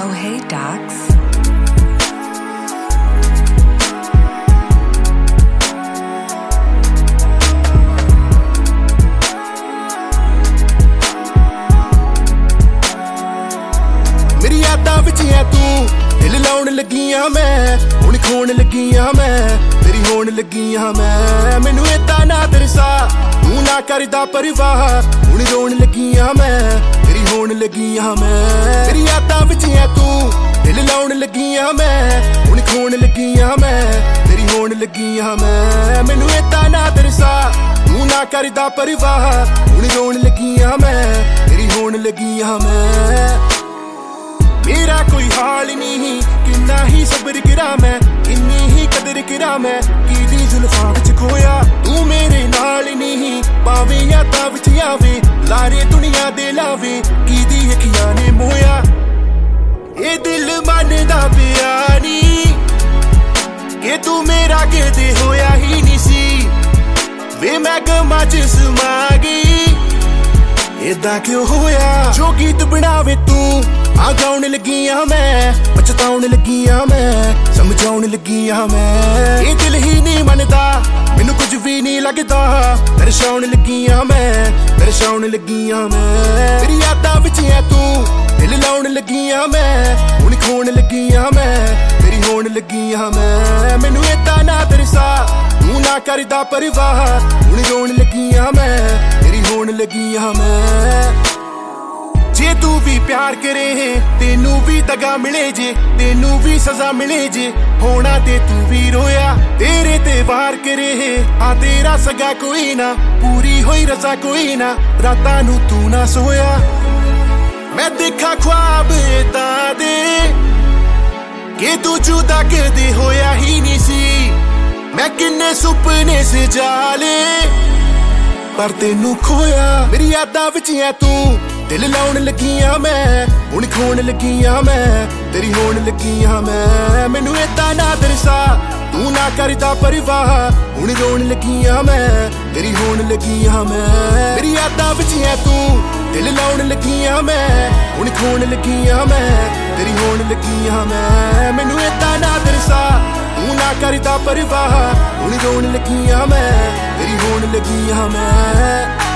Oh, hey, Docs. मेरी यादां विच है तू दिल लाउण लगी हाँ मैं हुण खोण लगी हाँ मैं तेरी होण लगी हाँ मैं मैनू इदां ना तरसा तू ना करदा परवाह हुण रोण लगी हाँ मैं तेरी होण लगी हाँ मैं मेरी यादां विच है तू दिल लाउण लगी हाँ मैं हुण खोण लगी हाँ मैं तेरी होण लगी हाँ मैं मैनू इदां ना तरसा तू ना करदा परवाह हुण रोण लगी हाँ मैं तेरी होण लगी हाँ मैं मेरा कोई हाल नहीं किन्ना ही सबर करा मैं किन्नी ही कदर करा मैं कीदी जुल्फां विच खोया तू मेरे नाल नहीं पावे यादां विच आवे लारे दुनिया दे लावे कीदी अखियां ने मोया ये दिल मनदा पिया नी कि तू मेरा कदे होया ही नहीं सी वे मैं गमां च समा गई इदां क्यों होया जो गीत बनावे तू आ गाउण लगी हाँ मैं पछताउण लगी हाँ मैं समझाउण लगी हाँ मैं ये दिल ही नहीं मनदा मैनू कुछ भी नहीं लगदा दर्शाउण लगी हाँ मैं दर्शाउण लगी हाँ मैं मेरी यादां विच है तू दिल लाउण लगी हाँ मैं हुण खोण लगी हाँ मैं तेरी होण लगी हाँ मैं मैनू इदां ना तरसा तू ना करदा परवाह हुण रोण लगी हाँ मैं तेरी होण लगी हाँ मैं जे तू भी प्यार करे है तेनू भी दगा मिले जे तेनू भी सजा मिले जे होना ते तू भी रोया तेरे ते वार करे है आ तेरा सगा कोई ना पूरी होई रजा कोई ना रातां नू तू ना सोया मैं देखा ख्वाब इदां दे कि तू जुदा कदे होया ही नहीं सी मैं किन्ने सुपने सजा ले पर तेनू खोया मेरी यादां विच है तू दिल लाउण लगी हाँ मैं हुण खोण लगी हाँ मैं तेरी होण लगी हाँ मैं मैनू इदां ना तरसा तू ना करदा परवाह हुण रोण लगी हाँ मैं तेरी होण लगी हाँ मैं मेरी यादां विच है तू दिल लाउण लगी हाँ मैं हुण खोण लगी हाँ मैं तेरी होण लगी हाँ मैं मैनू इदां ना तरसा तू ना करदा परवाह हुण रोण लगी हाँ मैं तेरी होण लगी हाँ मैं